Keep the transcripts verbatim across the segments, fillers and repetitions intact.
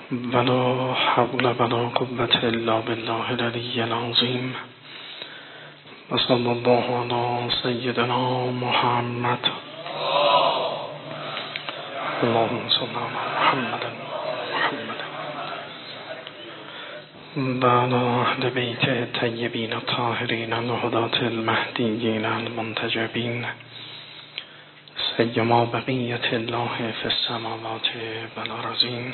ولا حول ولا قوة إلا بالله العلي العظيم. وصلى الله على سيدنا محمد. اللهم صل على محمد محمد وعلى أهل بيته الطيبين الطاهرين الهداة المهديين المنتجبين، سيما بقية الله في السماوات والأرضين.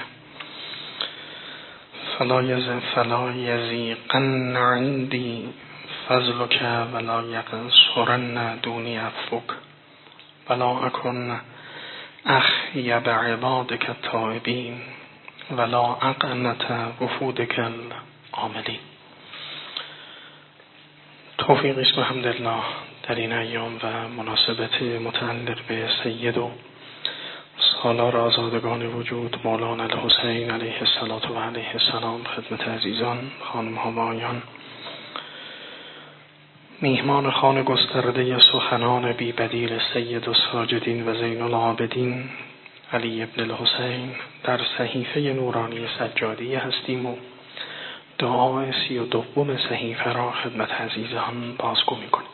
فلا يزن فلا يزيقن عندي فضلك ولا يقصرن دوني عفوك ولا أكن أخي بعبادك التائبين ولا أقنة وفودك العاملين. توفیق است و حمدالله در این ایام و مناسبت متعلق به سید و سالار آزادگان وجود مولانا الحسین علیه السلام و علیه السلام خدمت عزیزان، خانم ها و آقایان، میهمان خانه گسترده سخنان بی بدیل سید الساجدین و زین العابدین علی ابن الحسین در صحیفه نورانی سجادیه هستیم و دعای سی و دوم صحیفه را خدمت عزیزان بازگو میکنیم.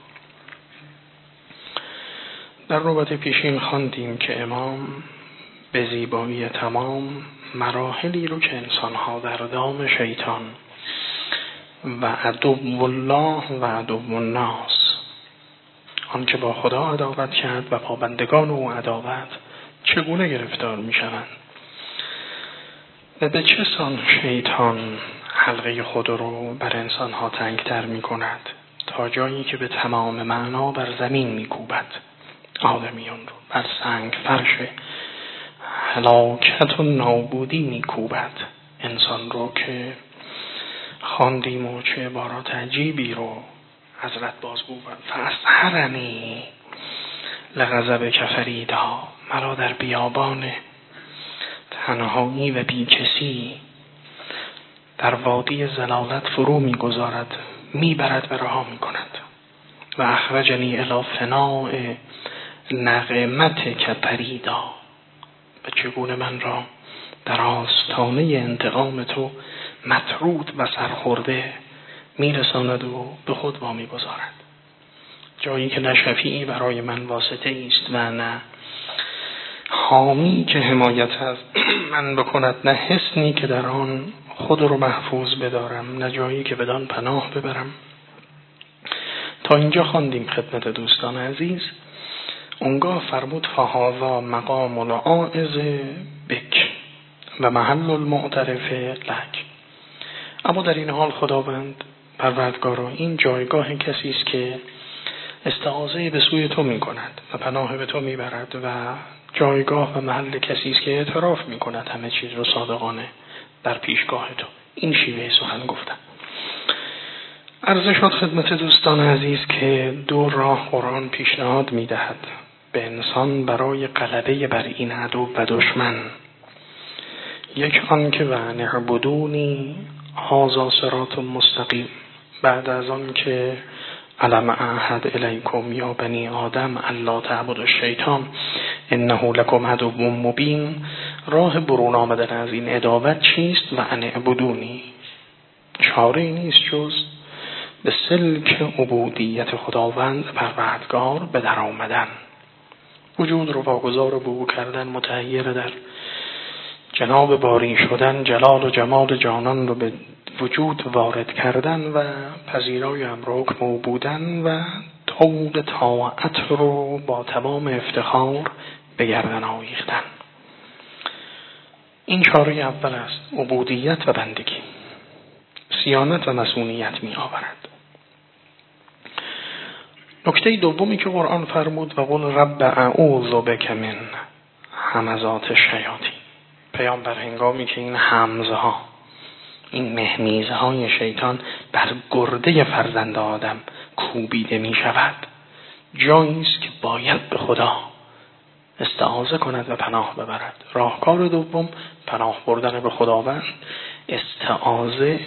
در نوبت پیشین خواندیم که امام به زیبایی تمام مراحلی رو که انسانها در دام شیطان و عدو الله و عدو الناس، آن که با خدا عداوت کرد و پابندگان او عداوت، چگونه گرفتار می شوند و به چه سان شیطان حلقه خود رو بر انسانها تنگتر می کند تا جایی که به تمام معنا بر زمین می کوبد آدمیان رو، بر سنگ فرش هلاکت و نابودی می کوبد انسان رو که خواندیم و چه عبارات عجیبی رو حضرت بازگو بود. فاسحرنی لغضب کفریدا، مرا در بیابان تنهایی و بیکسی در وادی زلالت فرو می گذارد، می برد و رها می کند. و اخرجنی الی فناء نغمت کپریدا، و چگونه من را در آستانه انتقام تو مطرود و سرخورده میرساند و به خود وامی گذارد، جایی که نه شفیعی برای من واسطه است و نه حامی که حمایت از من بکند، نه حصنی که در آن خود رو محفوظ بدارم، نه جایی که بدان پناه ببرم. تا اینجا خواندیم خدمت دوستان عزیز. اونگاه فرمود فهذا مقام العائز بک و محل المعترف لک. اما در این حال خداوند پروردگارا، این جایگاه کسی است که استعاذه به سوی تو می کند و پناه به تو می برد و جایگاه و محل کسی است که اعتراف می کند همه چیز رو صادقانه در پیشگاه تو. این شیوه سخن گفتن. عرض شد خدمت دوستان عزیز که دو راه قرآن پیشنهاد می دهد به انسان برای غلبه بر این عدو و دشمن. یک آن که و نعبدونی هذا صراط مستقیم، بعد از آن که علم اعهد الیکم یا بنی آدم الا تعبدوا الشیطان انه لکم عدو مبین، راه برون آمدن از این عداوت چیست؟ و ان اعبدونی، چاره نیست جز به سلک عبودیت خداوند پروردگار به در آمدن، وجود رو واگذار به او کردن، متحیر در جناب باری شدن، جلال و جمال جانان رو به وجود وارد کردن و پذیرای امر و حکم او بودن و طوق طاعت رو با تمام افتخار به گردن آویختن. این چاره اول است، عبودیت و بندگی، صیانت و مسئولیت می آورد. نکته دومی که قرآن فرمود و قل رب اعوذ بک من همزات الشیاطین، پیامبر هنگامی که این همزه ها، این مهمیزه های شیطان بر گرده فرزند آدم کوبیده می شود، جایی است که باید به خدا استعاذه کند و پناه ببرد. راهکار دوم پناه بردن به خداوند، استعاذه،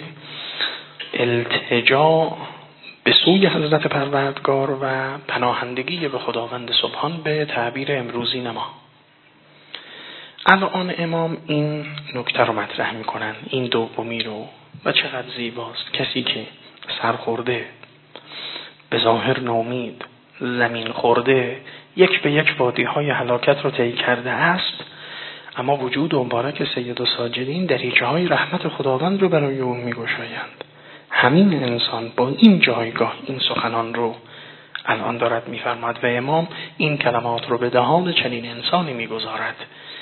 التجا به سوی حضرت پروردگار و پناهندگی به خداوند سبحان به تعبیر امروزی نما. الان امام این نکته رو مطرح میکنن، این دومی رو، و چقدر زیباست. کسی که سرخورده، به ظاهر نومید، زمین خورده، یک به یک وادی‌های هلاکت رو طی کرده است، اما وجود مبارک سید الساجدین دریچه‌های رحمت خداوند رو برای اون میگشایند. همین انسان با این جایگاه این سخنان رو الان دارد میفرماد و امام این کلمات رو به دهان چنین انسانی میگذارد.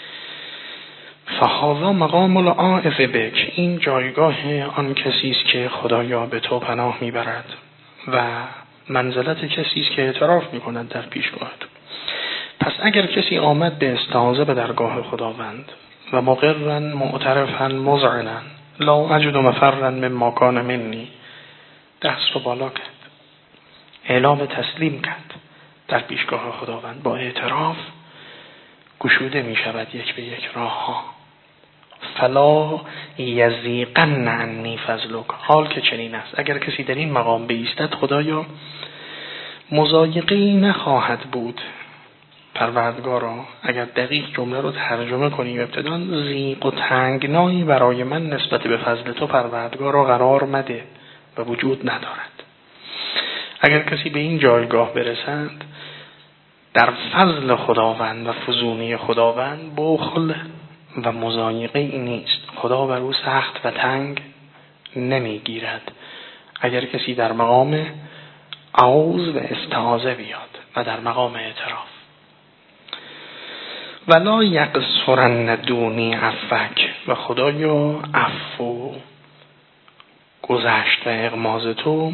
فهذا مقام العائذ بک، این جایگاه آن کسی است که خدایا به تو پناه میبرد و منزلت کسی است که اعتراف میکند در پیشگاه تو. پس اگر کسی آمد به استعاذه به درگاه خداوند و مقرا معترفا مذعنا لا اجد مفرا مما کان منی، دست رو بالا کرد، اعلام تسلیم کرد در پیشگاه خداوند، با اعتراف گشوده می شود یک به یک راه ها. فلا یزیقن عنی فضلک، حال که چنین است اگر کسی در این مقام بایستد خدایا مضایقه‌ای نخواهد بود. پروردگارا اگر دقیق جمله رو ترجمه کنیم، ابتداً ضیق و تنگنایی برای من نسبت به فضل تو پروردگارا قرار مده و وجود ندارد. اگر کسی به این جایگاه برسد در فضل خداوند و فزونی خداوند بخل و مضایقه ای نیست، خدا بر او سخت و تنگ نمیگیرد. اگر کسی در مقام عوض و استعاذه بیاد و در مقام اعتراف، ولا یقصرن دونی عفک، و خدایا عفو گذشت و اغماض تو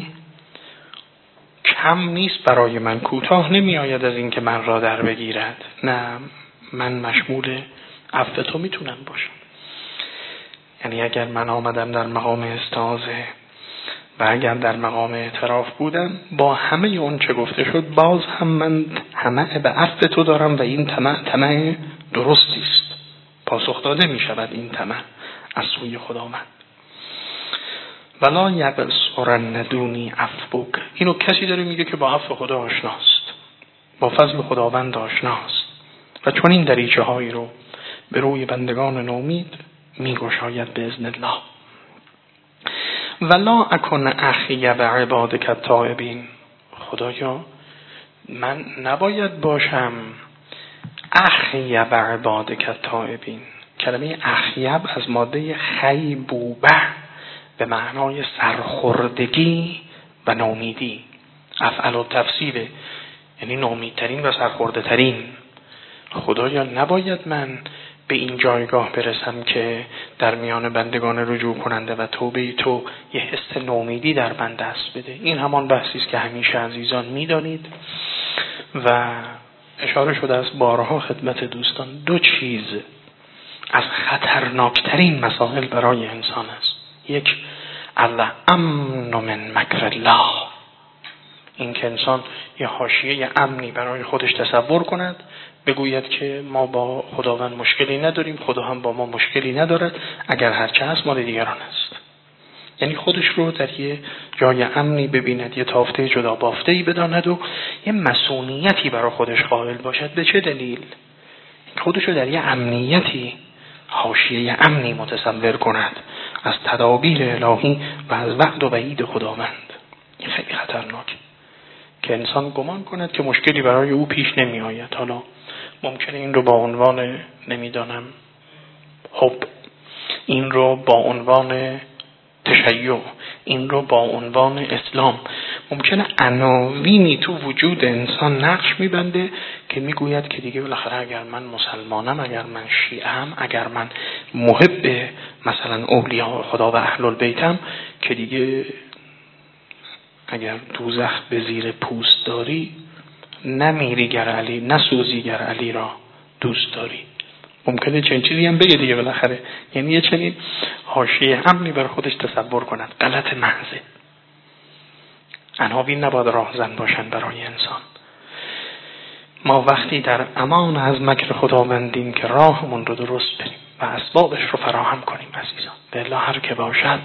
کم نیست برای من، کوتاه نمی آید از این که من را در بگیرد. نه، من مشمول عفو تو میتونم باشم. یعنی اگر من آمدم در مقام استعاذه و اگر در مقام اعتراف بودم، با همه اون چه گفته شد باز هم من طمع به عفو تو دارم و این طمع طمع درستی است، پاسخ داده می شود این طمع از سوی خداوند. ولا یقصرن دونی عفوک، اینو کسی داره میگه که با عفو خدا آشناست، با فضل خداوند آشناست و چون این دریچه هایی رو به روی بندگان نومید میگشاید به اذن الله. ولا اکن اخی بعبادک التائبین، خدایا من نباید باشم اخی بعبادک التائبین. کلمه اخیب از ماده خیبوبه به معنای سرخوردگی و نومیدی، افعل و تفسیره، یعنی نومیدترین و سرخورده ترین. خدایا نباید من به این جایگاه برسم که در میان بندگان رجوع کننده و توبه تو یه حس نومیدی در من دست بده. این همان بحثی است که همیشه عزیزان میدانید و اشاره شده است بارها خدمت دوستان. دو چیز از خطرناکترین مسائل برای انسان است. یک، الله امن من مکر الله، این که انسان یه حاشیه امنی برای خودش تصور کند، بگوید که ما با خداوند مشکلی نداریم، خدا هم با ما مشکلی ندارد، اگر هرچه هست مال دیگران است. یعنی خودش رو در یه جای امنی ببیند، یه تافته جدا بافته‌ای بداند و یه مسئولیتی برای خودش قائل باشد. به چه دلیل؟ خودش رو در یه امنیتی، حاشیه امنی متصور کند از تدابیر الهی و از وعد و وعید خداوند. این خیلی خطرناک که انسان گمان کند که مشکلی برای او پیش نمی آید. حالا ممکنه این رو با عنوان نمیدانم حب، این رو با عنوان تشیع، این رو با عنوان اسلام، ممکنه عناوینی تو وجود انسان نقش میبنده که میگوید که دیگه بالاخره اگر من مسلمانم، اگر من شیعه‌ام، اگر من محب مثلا اولیاء خدا و اهل البیتم، که دیگه اگر دوزخ به زیر پوست داری نمیری گر علی، نسوزی گر علی را دوست داری. ممکنه چنین چیزی هم بگه دیگه بالاخره. یعنی یه چنین حاشیه امنی بر خودش تصور کند. غلط محضه. عناوین نباید راهزن باشن برای انسان. ما وقتی در امان از مکر خداوندیم که راهمون رو درست بریم و اسبابش رو فراهم کنیم عزیزان. بالله هر که باشد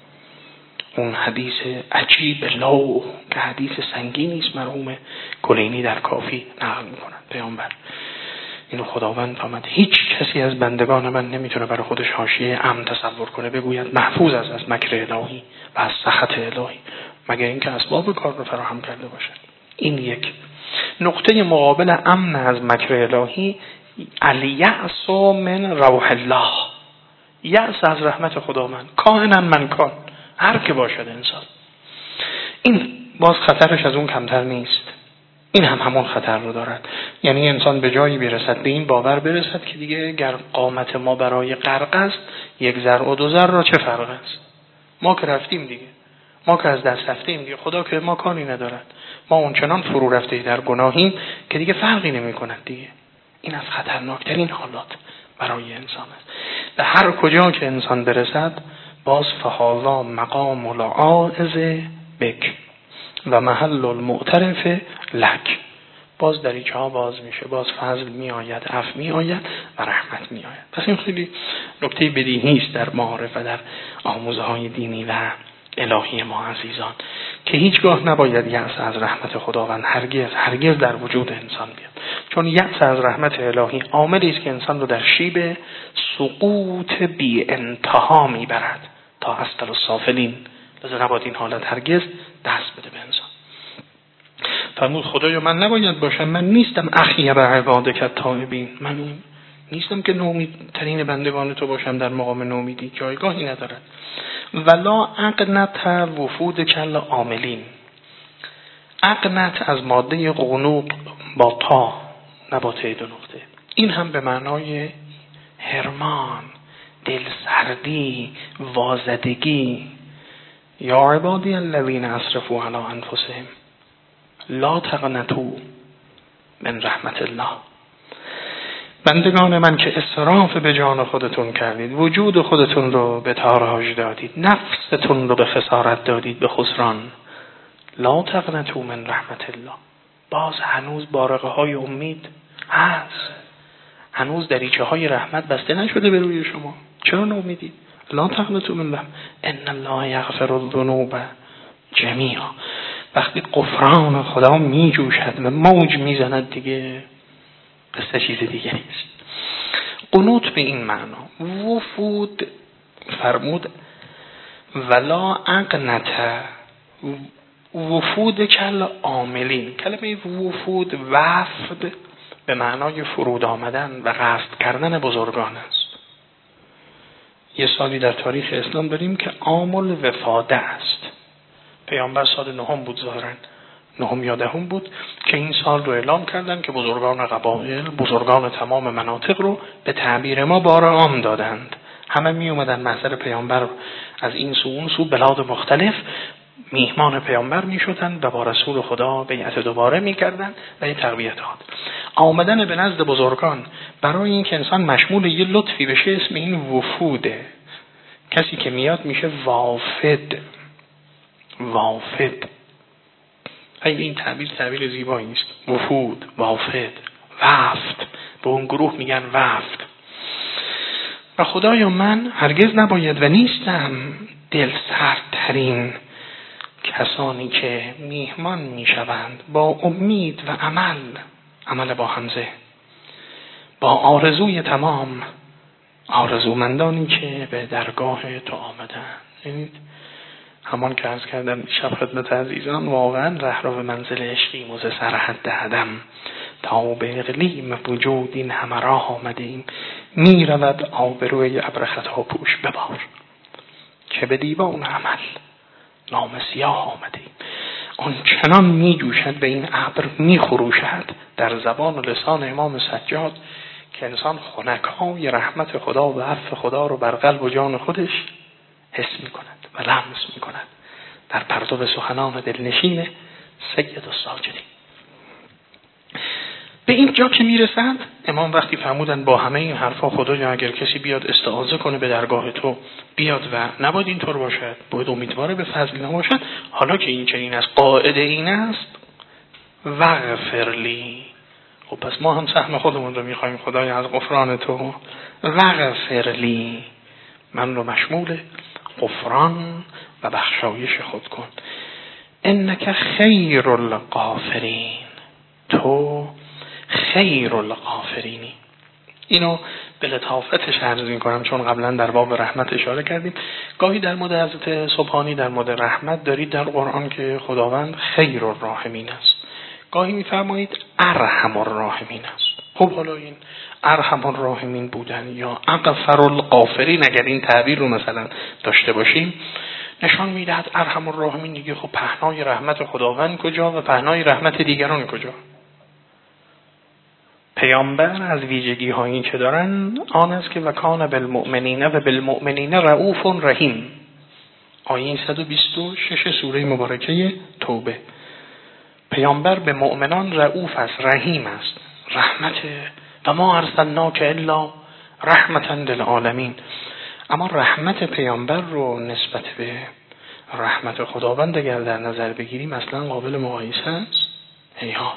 اون حدیث عجیب لو که حدیث سنگینی است، مرحوم کلینی در کافی نقل می‌کند. پیامبر اینو خداوند فرمود هیچ کسی از بندگان من نمیتونه برای خودش حاشیه امن تصور کنه بگوید محفوظ است از مکر الهی و از سخط الهی، مگر اینکه اسباب کار رو فراهم کرده باشد. این یک نقطه مقابل امن از مکر الهی، الیأس من روح الله، یأس از رحمت خداوند، کائنا من کان، هر که باشد انسان. این باز خطرش از اون کمتر نیست، این هم همون خطر رو دارد. یعنی انسان به جایی برسد، به این باور برسد که دیگه گر قامت ما برای غرق است، یک ذره و دو ذره را چه فرق است؟ ما که رفتیم دیگه، ما که از دست رفتیم دیگه، خدا که ما کاری ندارد، ما اونچنان فرو رفته در گناهیم که دیگه فرقی نمی کند دیگه. این از خطرناکترین حالات برای انسان است. به هر کجا که انسان برسد، باز فهاذا مقام العائذ بک و محل المعترف لک، باز دریچه ها باز میشه، باز فضل می آید، عفو می آید و رحمت می آید. پس این خیلی نکته بدیهی است در معارف و در آموزه های دینی و الهی ما عزیزان، که هیچگاه نباید یأس از رحمت خداوند هرگز هرگز در وجود انسان بیاد، چون یأس از رحمت الهی عاملی است که انسان رو در شیب سقوط بی انتها میبرد تا اسفل السافلین. لذا نباید این حالت هرگز دست بده به انسان. فرمود خدایا من نباید باشم، من نیستم اخیب عبادک التائبین، من نیستم که نومیدترین بندگان تو باشم، در مقام نومیدی جایگاهی ندارد. ولا اقنت وفود کل عاملین، اقنت از ماده قنوط با تا، نه با ته دو نقطه، این هم به معنای هرمان، دلسردی، وازدگی. یا عبادی الذین اسرفوا علی انفسهم لا تقنطوا من رحمت الله، بندگان من که اسراف به جان خودتون کردید، وجود خودتون رو به تاراج دادید، نفستون رو به خسارت دادید، به خسران، لا تقنطوا من رحمت الله، باز هنوز بارقه های امید هست، هنوز دریچه های رحمت بسته نشده به روی شما، چرا ناامیدید؟ لا تقنطوا من رحمت ان الله یغفر الذنوب جمیعا. وقتی غفران خدا می جوشد و موج می زند دیگه قصه چیز دیگه نیست. قنوت به این معنا. وفود فرمود ولا اقنت وفود کل عاملین. کلمه وفود وفد به معنای فرود آمدن و قصد کردن بزرگان است. یه سالی در تاریخ اسلام داریم که عام الوفاده است. پیامبر سال نهم بود، ظاهراً نهم یا دهم بود که این سال رو اعلام کردن که بزرگان قبایل، بزرگان تمام مناطق رو به تعبیر ما بار عام دادند. همه می اومدن محضر پیامبر از این سو اون سو بلاد مختلف میهمان پیامبر می شدن و با رسول خدا بیعت دوباره می کردن و این تربیتات. آمدن به نزد بزرگان برای این که انسان مشمول یه لطفی بشه اسم این وفوده. کسی که میاد میشه وافد. وافد این تعبیر تعبیر زیبایی است. وفود، وافد، وفد، به اون گروه میگن وفد. و خدایا من هرگز نباید و نیستم دل سردترین کسانی که میهمان میشوند با امید و عمل، عمل با همزه، با آرزوی تمام، آرزومندانی که به درگاه تو آمدن. یعنی همان که عرض کردم شب خدمت عزیزان، واقعا رهرو منزل عشقیم و ز سرحد عدم تا به اقلیم وجود این همه راه آمدیم، می رود آبروی ابر خطا پوش ببار که به دیوان عمل نام سیاه آمدیم. آن چنان می جوشد به این ابر می خروشد در زبان و لسان امام سجاد که انسان خنکای رحمت خدا و عفو خدا رو بر قلب و جان خودش حس می کند و لمس می کند در پرتو سخنان دلنشین سید الساجدین. به این جا که می رسد امام وقتی فرمودن با همه این حرفا خدایا اگر کسی بیاد استعاذه کنه به درگاه تو بیاد و نباید اینطور باشد، باید امیدوار به فضل نباشد، حالا که این چنین از قاعده این است وغفر لی. خب پس ما هم سهم خودمون رو میخوایم خدایا از غفران تو وغفر لی، من رو مشمول غفران و بخشایش خود کن. انک خیر الغافرین، تو خیر الغافرینی. اینو به لطافتش عرض می‌کنم چون قبلا در باب رحمت اشاره کردیم. گاهی در مورد حضرت سبحانی در مورد رحمت دارید در قرآن که خداوند خیر الراحمین است، گاهی می‌فرمایید ارحم الراحمین است. خب حالا این ارحم الراحمین بودن یا اغفر الغافرین اگر این تعبیر رو مثلا داشته باشیم نشان میدهد ارحم الراحمین دیگه خب پهنای رحمت خداوند کجا و پهنای رحمت دیگران کجا؟ پیامبر از ویژگی هایی که دارن آن است که وکان بالمؤمنین و بالمؤمنین رؤوف رحیم. آیه صد و بیست و شش سوره مبارکه توبه. پیامبر به مؤمنان رؤوف است، رحیم است، رحمت و ما ارسلناک الا رحمتا للعالمین. اما رحمت پیامبر رو نسبت به رحمت خداوند اگر در نظر بگیریم اصلا قابل مقایسه است؟ هیهات.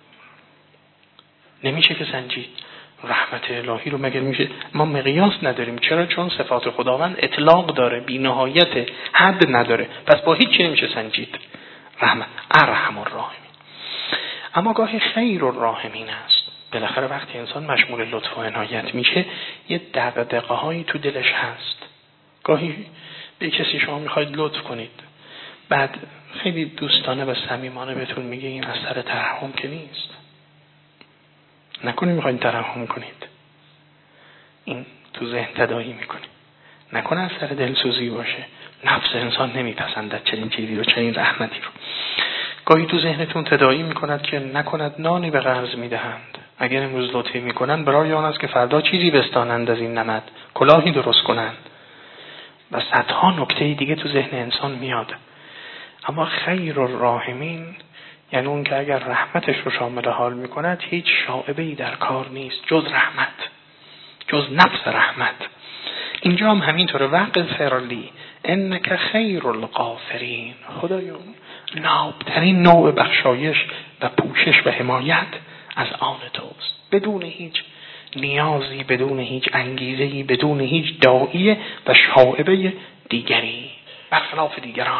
نمیشه که سنجید. رحمت الهی رو مگر میشه؟ ما مقیاس نداریم. چرا؟ چون صفات خداوند اطلاق داره، بی نهایت، حد نداره، پس با هیچ چی نمیشه سنجید. رحمت ارحم الراحمین. اما گاهی خیر الراحمین است. بالاخره وقتی انسان مشمول لطف و عنایت میشه یه دغدغه هایی تو دلش هست. گاهی به کسی شما میخواید لطف کنید، بعد خیلی دوستانه و صمیمانه بهتون میگه این از سر ترحم که نیست. نکنی میخواید ترحم کنید، این تو ذهن تداعی میکنید. نکنه از سر دلسوزی باشه، نفس انسان نمیپسندد چنین چیزی رو، چنین رحمتی رو. گاهی تو ذهنتون تداعی میکند که نکند نانی به قرض میدهند، اگر امروز لطفی میکنند برای آن است که فردا چیزی بستانند از این نمد، کلاهی درست کنند و صدها نکته دیگه تو ذهن انسان میاد. اما خیر الراحمین یعنی اون که اگر رحمتش رو شامل حال میکند هیچ شائبه‌ای در کار نیست جز رحمت، جز نفس رحمت. اینجا هم همینطوره. واغفر لی انک خیر الغافرین. خدایون نابترین نوع بخشایش و پوشش و حمایت از آن توست، بدون هیچ نیازی، بدون هیچ انگیزه‌ای، بدون هیچ داعیه و شائبه دیگری برخلاف دیگران.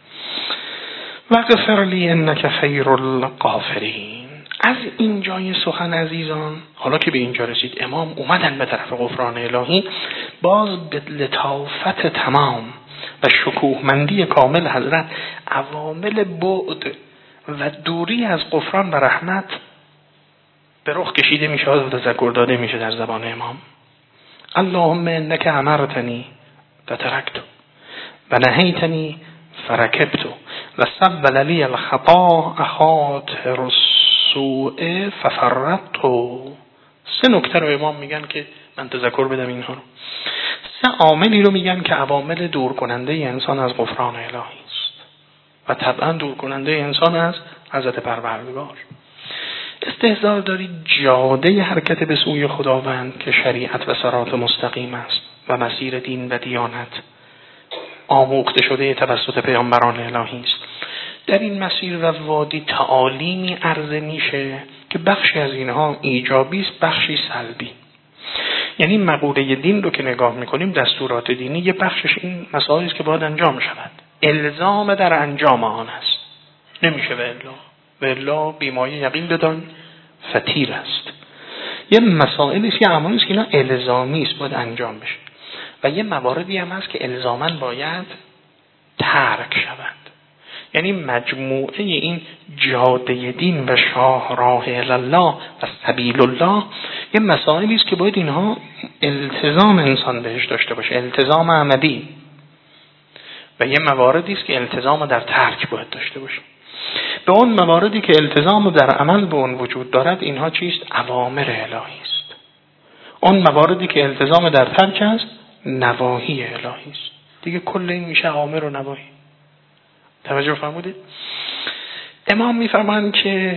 واغفر لی انک خیر الغافرین. از این جای سخن عزیزان، حالا که به اینجا رسید امام اومدن به طرف غفران الهی، باز به لطافت تمام و شکوهمندی کامل حضرت عوامل بعد و دوری از غفران و رحمت به رخ کشیده میشه و تذکر داده میشه در زبان امام. اللهم انک امرتنی فترکت و نهیتنی فرکبت و سبل لی الخطا اخاطر السوء ففرطت. سه نکته رو امام میگن که من تذکر بدم اینها رو. سه عاملی رو میگن که عوامل دور کننده انسان از غفران الهی است و طبعا دور کننده انسان از حضرت پروردگار. استحضار دارید جاده حرکت به سوی خداوند که شریعت و صراط مستقیم است و مسیر دین و دیانت آموخته شده توسط پیامبران الهی است. در این مسیر و وادی تعالیمی عرضه میشه که بخشی از اینها ایجابی است، بخشی سلبی. یعنی مقوله دین رو که نگاه میکنیم، دستورات دینی یه بخشش این مسائلی است که باید انجام شود، الزام در انجام آن است، نمیشه والا والا بیمایه یقین بدان فطیر است. یه مسائلی است، یه اعمالی است که اینا الزامی است، باید انجام بشه و یه مواردی هم هست که الزاماً باید ترک شود. یعنی مجموعه این جاده دین و شاهراه الله و سبیل الله یه مسائلی است که باید اینها التزام انسان بهش داشته باشه، التزام عملی، و یه مواردی است که التزام در ترک باید داشته باشه. به اون مواردی که التزام در عمل به اون وجود دارد اینها چیست؟ اوامر الهی است. اون مواردی که التزام در ترک است نواهی الهی است. دیگه کل این میشه اوامر و نواهی. توجه فرمودید؟ امام میفرمایند که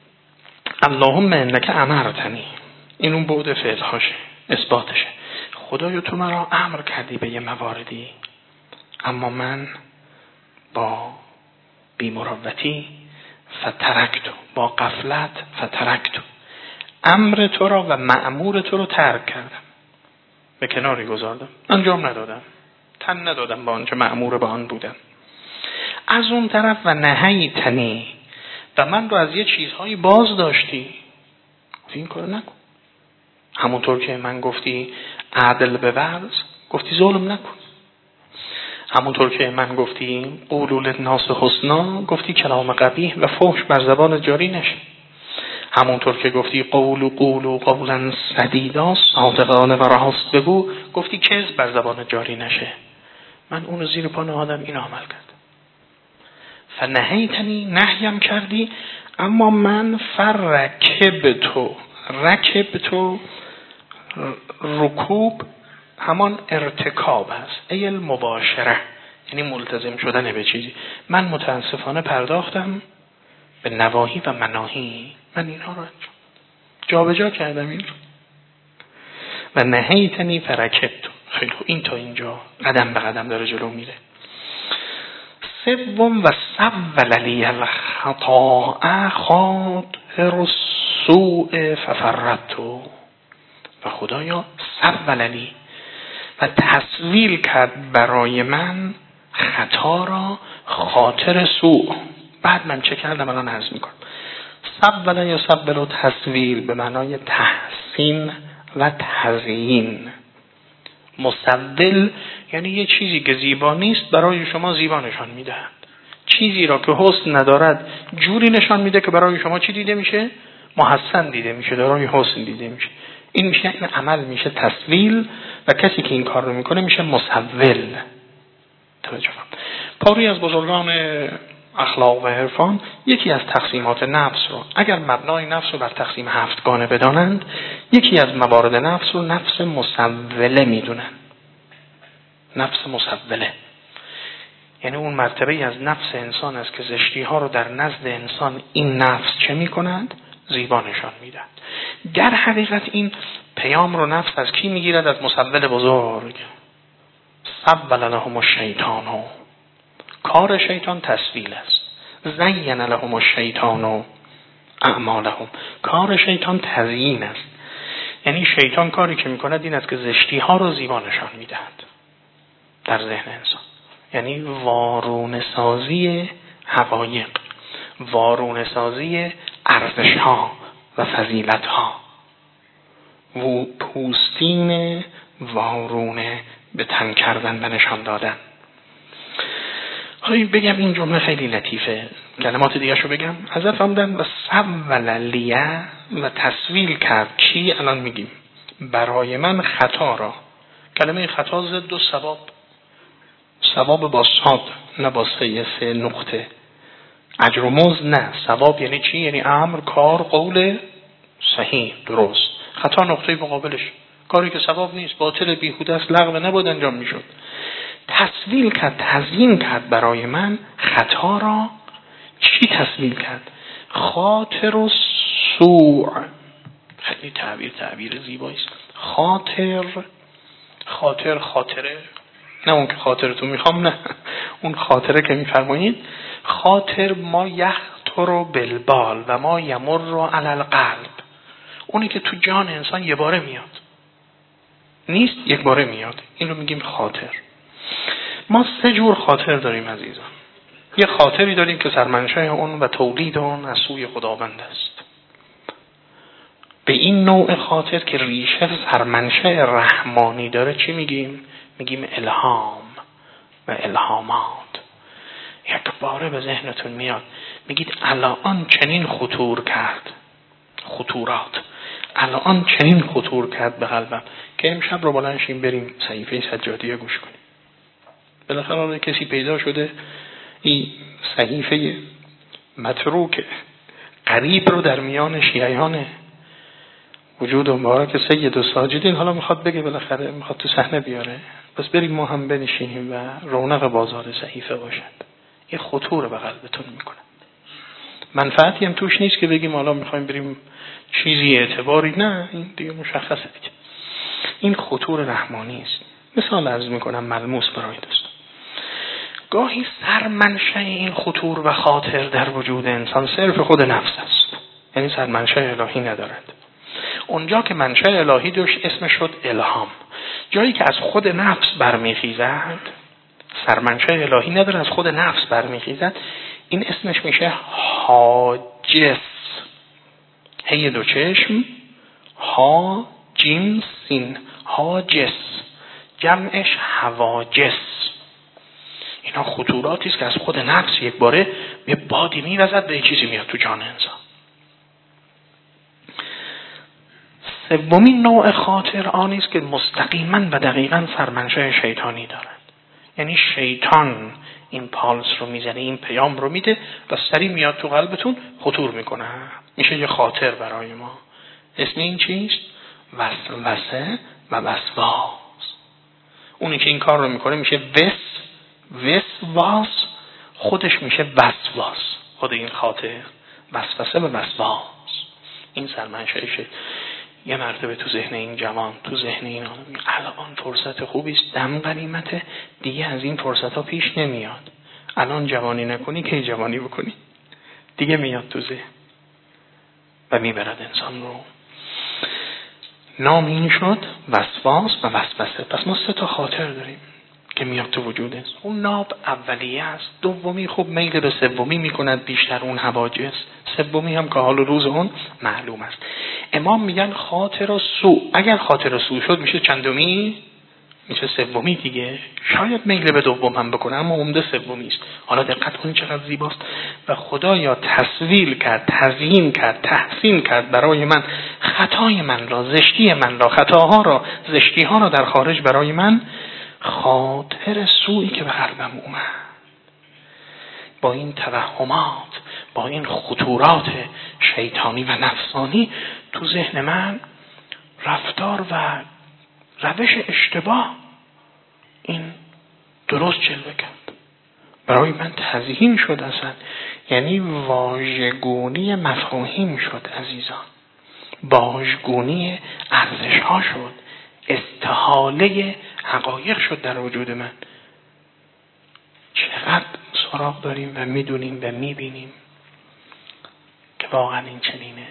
اللهم انک امرتنی، این اون بعد فعلهاشه، اثباتشه. خدایا تو مرا امر کردی به یه مواردی، اما من با بی‌مروتی فترکتو، با غفلت فترکتو، امر تو را و مأمور تو رو ترک کردم، به کناری گذاردم، انجام ندادم، تن ندادم با آنچه مأمور به آن بودم. از اون طرف و نهیتنی، و من رو از یه چیزهایی باز داشتی، این کارو نکن. همونطور که من گفتی عدل بورز، گفتی ظلم نکن. همونطور که من گفتی قولوا للناس حسنا، گفتی کلام قبیح و فحش بر زبان جاری نشه. همونطور که گفتی قولوا قولوا قولا سدیدا، صادقانه و راست بگو، گفتی کذب بر زبان جاری نشه. من اونو زیر پا نهادم، این عمل کرد. فنهیتنی، نهیم کردی، اما من فرکبتو، رکبتو رکوب همان ارتکاب هست، ای المباشره، یعنی ملتزم شدن به چیزی. من متاسفانه پرداختم به نواهی و مناهی، من اینها رو جا به جا کردم این رو. و نهیتنی فرکبتو، خیلی این تا اینجا قدم به قدم داره جلو میره. سوم و سول لی الخطاء خاطر السوء ففرتو، و خدایا سول لی، و تسویل کرد برای من خطا را خاطر سوء. بعد من چه کردم الان عرض میکنم. سول یا سول و تسویل به معنای تحسین و تزیین. مسول یعنی یه چیزی که زیبا نیست برای شما زیبا نشان میدهد، چیزی را که حسن ندارد جوری نشان میده که برای شما چی دیده میشه؟ محسن دیده میشه، دارای حسن دیده میشه. این میشه، این عمل میشه تسویل، و کسی که این کار رو میکنه میشه مسول. توجه کن. پاری از بزرگان اخلاق و عرفان یکی از تقسیمات نفس رو، اگر مبنای نفس رو بر تقسیم هفتگانه بدانند، یکی از موارد نفس رو نفس مسوله میدونن. نفس مسوله یعنی اون مرتبه از نفس انسان است که زشتی ها رو در نزد انسان این نفس چه میکنند؟ زیبا نشان میدهد. در حقیقت این پیام رو نفس از کی میگیرد؟ از مسول بزرگ. سول لهم الشیطان، کار شیطان تسویل است. زین لهم الشیطان اعمالهم، کار شیطان تزیین است. یعنی شیطان کاری که میکند این است که زشتی ها رو زیبا نشان میدهد در ذهن انسان. یعنی وارونه سازی حقایق، وارونه سازی ارزش ها و فضیلت ها، و پوستین وارونه به تن کردن و نشان دادن. حالا بگم این جمله خیلی لطیفه، کلمات دیگه شو بگم. حضرت فرمودن و سول لیه، و تسویل کرد کی؟ الان میگیم برای من خطا را. کلمه خطا ضد و ثواب، ثواب با صاد نه با سه سه نقطه، اجر و مزد نه. ثواب یعنی چی؟ یعنی امر، کار، قول صحیح درست. خطا نقطه مقابلش، کاری که ثواب نیست، باطل بیهوده است، لغو نباید انجام میشد. تسویل کرد، تزیین کرد برای من خطا را. چی تسویل کرد؟ خاطر و سوء. خیلی تعبیر تعبیر زیبایی است. خاطر، خاطر خاطره، نه اون که خاطرتون میخوام، نه اون خاطره که میفرمایید. خاطر ما یخطر بالبال و ما یمر علی القلب، اونی که تو جان انسان یه باره میاد، نیست یک باره میاد، این رو میگیم خاطر. ما سه جور خاطر داریم عزیزان. یه خاطری داریم که سرمنشأ اون و تولید اون از سوی خداوند است. به این نوع خاطر که ریشه سرمنشأ رحمانی داره چی میگیم؟ میگیم الهام و الهامات. یک باره به ذهنتون میاد، میگید الان چنین خطور کرد، خطورات الان چنین خطور کرد به قلبم که امشب رو بلند شیم بریم صحیفه سجادیه گوش کنیم. بالاخره کسی پیدا شده این صحیفه متروک قریب رو در میان شیعیان وجود مبارک سید الساجدین حالا میخواد بگه، بالاخره میخواد تو صحنه بیاره، پس بریم ما هم بنشینیم و رونق بازار صحیفه باشد. این خطور به قلبتون میکنه. منفعتی هم توش نیست که بگیم حالا میخوایم بریم چیزی اعتباری، نه، این دیگه مشخصه دیگه. این خطور رحمانی است. مثال عرض میکنم ملموس برای دوست. گاهی سرمنشأ این خطور و خاطر در وجود انسان صرف خود نفس است، یعنی سرمنشأ الهی ندارد. اونجا که منشأ الهی داشت اسمش شد الهام. جایی که از خود نفس برمیخیزد، سرمنشأ الهی نداره، از خود نفس برمیخیزد، این اسمش میشه حاجس. هی دو چشم، حاجس. جیم سین هاجس، جمعش هواجس. اینا خطوراتی است که از خود نفس یک باره یه بادی می‌وزد به چیزی میاد تو جان انسان. سومین نوع خاطر آنی است که مستقیما و دقیقاً سرمنشأ شیطانی دارد. یعنی شیطان این پالس رو میزنه، این پیام رو میده و سری میاد تو قلبتون خطور میکنه، میشه یه خاطر برای ما. اسم این چیست؟ وسوسه و وسواس. اونی که این کار رو میکنه میشه وس وسواس، خودش میشه وسواس. خود این خاطر وسوسه و وسواس این سرمنشأشه. یه مرتبه تو ذهن این جوان، تو ذهن این آدم، الان فرصت خوبی است، دم غنیمته، دیگه از این فرصت ها پیش نمیاد. الان جوانی نکنی که جوانی بکنی، دیگه میاد تو ذهن و میبرد انسان رو. نام این شد وسواس و وسوسه. پس ما سه تا خاطر داریم که میاد تو وجود انسان. اون ناب اولیه است، دومی خوب میل به سومی میکند بیشتر، اون هواجس. سومی هم که حال روز اون معلوم است. امام میگن خاطر و سو، اگر خاطر و سو شد میشه چندمی؟ میشه سومی دیگه. شاید میل به دوم هم بکنه اما عمده سومی است. حالا دقت کنید چقدر زیباست. و خدایا تسویل کرد، تزیین کرد، تحسین کرد برای من خطای من را، زشتی من را، خطاها را، زشتی ها را در خارج برای من، خاطر سویی که به قلبم اومد. با این توهمات، با این خطورات شیطانی و نفسانی تو ذهن من رفتار و روش اشتباه این درست جلوه کرد، برای من تزیین شد اصلا. یعنی واژگونی مفاهیم شد عزیزان، واژگونی ارزش ها شد، استحاله حقایق شد در وجود من. چقدر سراغ داریم و میدونیم و میبینیم که واقعا این چنینه.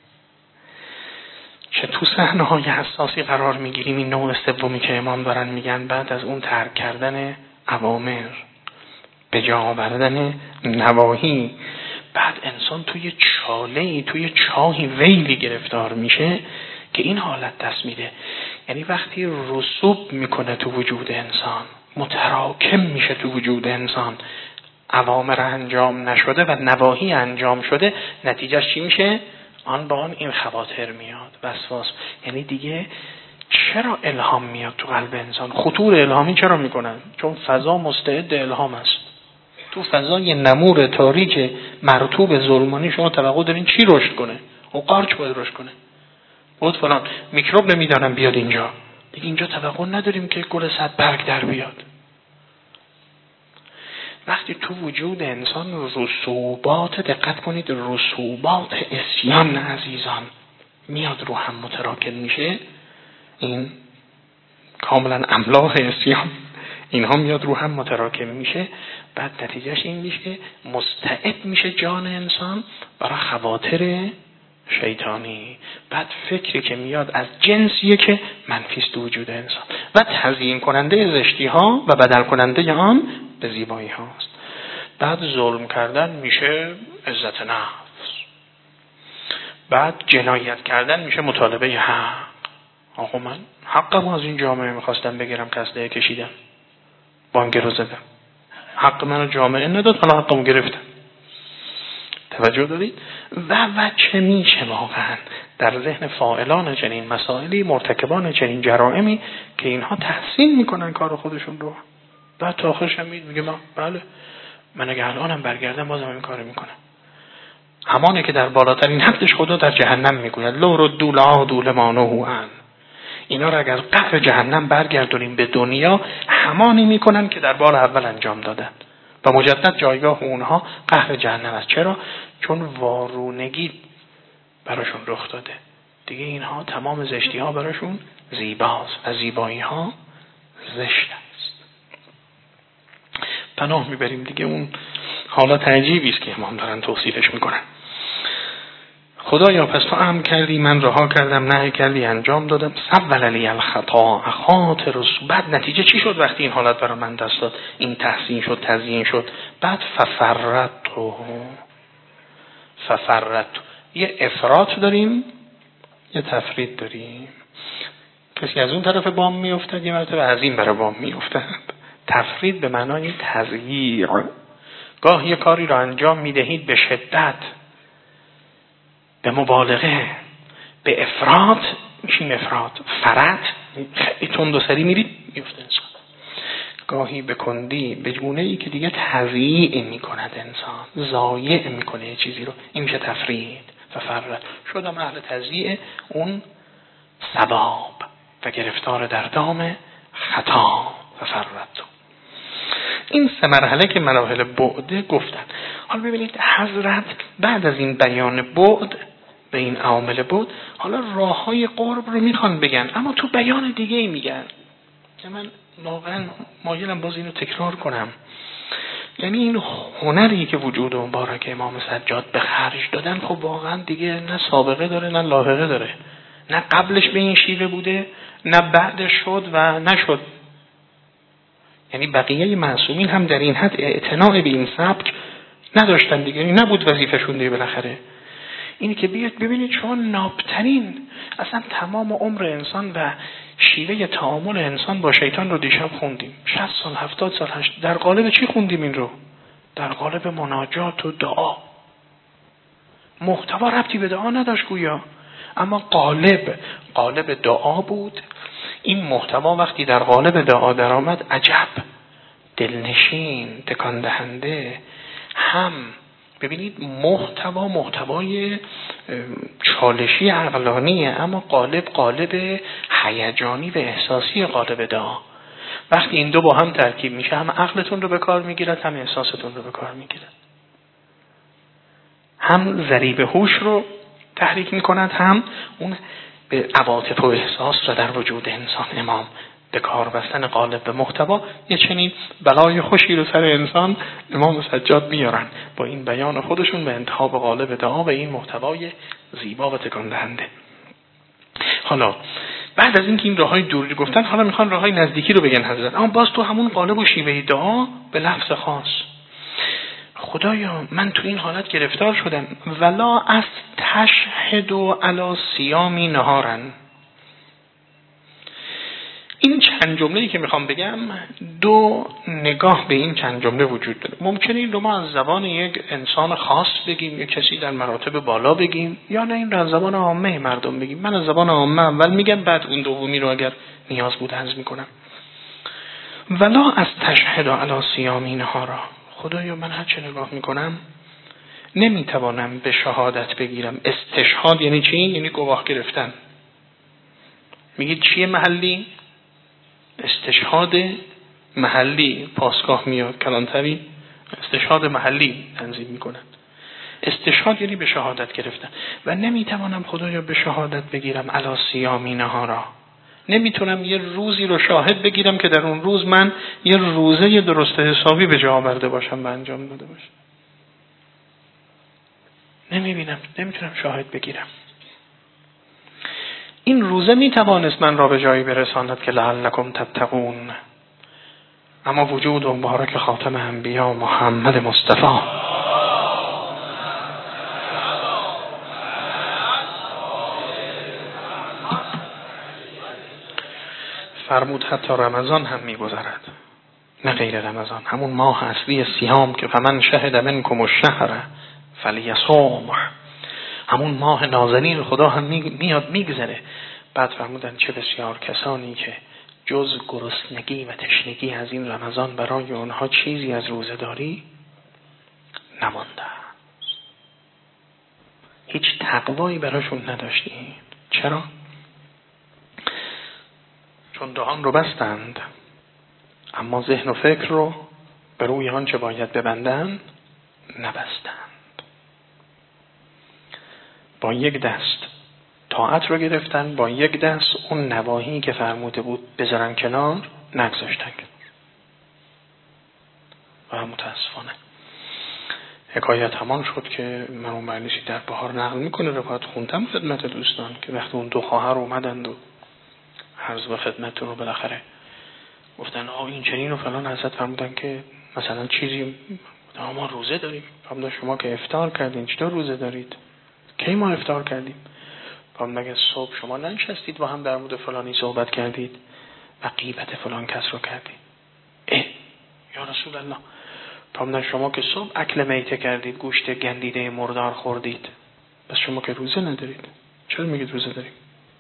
چه تو صحنه‌های حساسی قرار میگیریم. این نوع سومی که امام دارن میگن بعد از اون ترک کردن اوامر، به جا آوردن نواهی، بعد انسان توی چاله‌ای، توی چاهی ویلی گرفتار میشه که این حالت دست میده. یعنی وقتی رسوب میکنه تو وجود انسان، متراکم میشه تو وجود انسان، اوامر انجام نشده و نواهی انجام شده، نتیجهش چی میشه؟ آن با آن این خواطر میاد، وسواس. یعنی دیگه چرا الهام میاد تو قلب انسان؟ خطور الهامی چرا میکنن؟ چون فضا مستعد الهام است. تو فضای نمور تاریک مرطوب ظلمانی شما توقع دارین چی رشد کنه؟ او قارچ باید رشد کنه. بود فلان میکروب نمیدانم بیاد اینجا، دیگه اینجا توقع نداریم که گل صد برگ در بیاد. وقتی تو وجود انسان رسوبات، دقت کنید، رسوبات عصیان عزیزان میاد رو هم متراکم میشه، این کاملا املاح عصیان اینها میاد رو هم متراکم میشه، بعد نتیجهش این میشه مستعد میشه جان انسان برای خواطر شیطانی. بعد فکری که میاد از جنسیه که منفیست تو وجود انسان و تزیین کننده زشتی ها و بدل کننده آن به زیبایی هاست. بعد ظلم کردن میشه عزت نفس، بعد جنایت کردن میشه مطالبه حق. آقا من حقم از این جامعه میخواستم بگیرم که اسلحه کشیدم، بانک رو زدم، حق منو جامعه نداد، حالا حقمو گرفتم. توجه دارید؟ و و چه میشه واقعا در ذهن فاعلان چنین مسائلی، مرتکبان چنین جرائمی که اینها تحسین میکنن کار خودشون رو، بعد تا آخرش هم میگه من بله من اگه الانم برگردم بازم این کارو میکنم. همانه که در بالاترین حدش خدا در جهنم میگوید لو ردوا لعادوا لما نهوا عنه، اینا رو اگر قهر جهنم برگردونیم به دنیا، همانی میکنن که در بار اول انجام دادن و مجدد جایگاه اونها قهر جهنم است. چرا؟ چون وارونگی براشون رخ داده دیگه. اینها تمام زشتی ها براشون زیباست و زیبایی ها زشت است. پناه میبریم دیگه اون حالات عجیبی است که امام دارن توصیفش میکنن. خدایا پس تو امر کردی من رها کردم، نهی کردی انجام دادم، سول علی الخطا خاطر رسو. بعد نتیجه چی شد وقتی این حالت برای من دست داد؟ این تحسین شد، تزیین شد. بعد ففرتو ففرتو یه افراط داریم یه تفرید داریم. کسی از اون طرف بام میافتد، یه مرتبه از این برای بام میافتد. تفرید به معنای تغییر. گاه یه کاری را انجام میدهید به شدت، به مبالغه، به افراط، میشیم افراط. فرط، خیلی تند و سری میرید میفته انسان. گاهی به کندی، به گونه‌ای که دیگه تضییع میکند انسان، ضایع میکنه یه چیزی رو، این میشه تفرید. و فرط شدم اهل تضییع اون سباب و گرفتار در دام خطا و فرط. این سه مرحله که مراحل بعد گفتن. حالا ببینید حضرت بعد از این بیان بعد به این عوامل بعد، حالا راههای قرب رو میخوان بگن، اما تو بیان دیگه ای میگن که من واقعا مایلم باز اینو تکرار کنم. یعنی این هنری که وجود مبارک امام سجاد به خرج دادن، خب واقعا دیگه نه سابقه داره نه لاحقه داره، نه قبلش به این شیوه بوده نه بعدش شد و نشد. یعنی بقیه معصومین هم در این حد اعتناع به این سبک نداشتن دیگه، این نبود وظیفه‌شون دیگه بالاخره. اینی که بیاد ببینید شما نابترین اصلا تمام عمر انسان و شیوه تعامل انسان با شیطان رو دیشب خوندیم. شصت سال هفتاد سال هشت در قالب چی خوندیم این رو؟ در قالب مناجات و دعا. محتوا ربطی به دعا نداشت گویا، اما قالب قالب دعا بود. این محتوا وقتی در قالب دعا در آمد، عجب، دلنشین، تکان دهنده. هم ببینید محتوا محتوای چالشی عقلانیه، اما قالب قالب هیجانی و احساسی قالب دعا. وقتی این دو با هم ترکیب میشه، هم عقلتون رو به کار میگیرد، هم احساستون رو به کار میگیرد. هم ضریب هوش رو تحریک میکند، هم اون به عواطف و احساس را در وجود انسان. امام به کار بستن قالب به محتوا یه چنین بلای خوشی رو سر انسان امام سجاد میارن با این بیان خودشون به انتخاب قالب دعا و این محتوای زیبا و تکان دهنده. حالا بعد از اینکه این راههای دوری گفتن، حالا میخوان راههای نزدیکی رو بگن حضرت، اما باز تو همون قالب و شیوه دعا به لفظ خاص. خدایا من تو این حالت گرفتار شدم، ولا از تشهد و علی صیامی نهارن. این چند جمله‌ای که میخوام بگم، دو نگاه به این چند جمله وجود داره. ممکنه این رو ما از زبان یک انسان خاص بگیم، یک کسی در مراتب بالا بگیم، یا نه این رو از زبان عامه مردم بگیم. من از زبان عامه اول میگم، بعد اون دومی رو اگر نیاز بود عرض میکنم. ولا از تشهد علی صیامی نهارا. خدایا من هر چه نگاه میکنم نمیتوانم به شهادت بگیرم. استشهاد یعنی چی؟ یعنی گواه گرفتن. میگید چیه محلی؟ استشهاد محلی. پاسگاه میاد کلانتری استشهاد محلی تنظیم میکنن. استشهاد یعنی به شهادت گرفتن. و نمیتوانم خدایا به شهادت بگیرم علی صیامی نهارا. نمیتونم یه روزی رو شاهد بگیرم که در اون روز من یه روزه درست حسابی به جا آورده باشم و انجام داده باشم. نمیبینم، نمیتونم شاهد بگیرم. این روزه میتوانست من را به جایی برساند که لعلکم تتقون، اما وجود مبارک خاتم انبیا محمد مصطفی فرمود حتی رمضان هم میگذرد، نه غیر رمضان، همون ماه اصلی سیام که فمن شهد منکم الشهر فلیصوم، همون ماه نازنین خدا هم میاد میگذره. بعد فرمودن چه بسیار کسانی که جز گرسنگی و تشنگی از این رمضان برای اونها چیزی از روزه‌داری نمانده، هیچ تقوایی براشون نداشتیم. چرا؟ چون دهان رو بستند، اما ذهن و فکر رو به روی آنچه باید ببندن نبستند. با یک دست طاعت رو گرفتن، با یک دست اون نواهی که فرموده بود بذارن کنار نگذاشتن. و متاسفانه حکایت همان شد که مرحوم برنیسی در بهار نقل میکنه، روایت خوندم خدمت دوستان، که وقتی اون دو خواهر اومدند و عرض به خدمتتون رو بالاخره گفتن آه این چنین و فلان، حضرت فرمودن که مثلا چیزی ما روزه داریم. فرمودن شما که افطار کردین چطور روزه دارید؟ کی ما افطار کردیم؟ مگه صبح شما ننشستید با هم در مورد فلانی صحبت کردید و غیبت فلان کس رو کردید؟ اه یا رسول الله، فرمودن شما که صبح اکل میته کردید، گوشت گندیده مردار خوردید، بس شما که روزه ندارید. چرا میگید روزه داریم؟